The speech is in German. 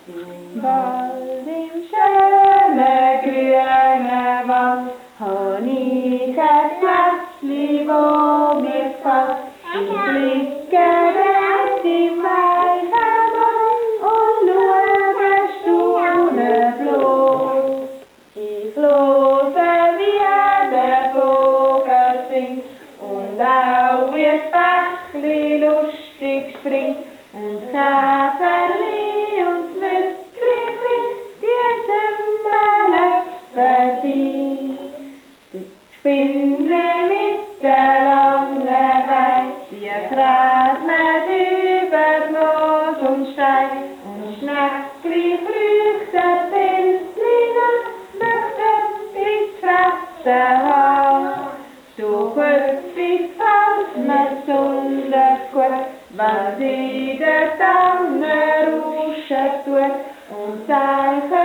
Bald im schönen grünen Wald hab ich ein Plätzchen, wo mir gefällt. Ich blicke dort im weichen Ball und schaue staunend bloß. Ich höre, wie der Vogel singt und auch wie das Bächli lustig springt und Käferli und Mückli bringt die Sümmele vorbei. Die Spindel mit der langen Bein, die kräht über Moos und Stein und Schneckli flüchtet Pilzli möchte etwas fressen haben. So häufig fällt mir besonders gut, wenn sie der Tanne rauschen tut und sagt,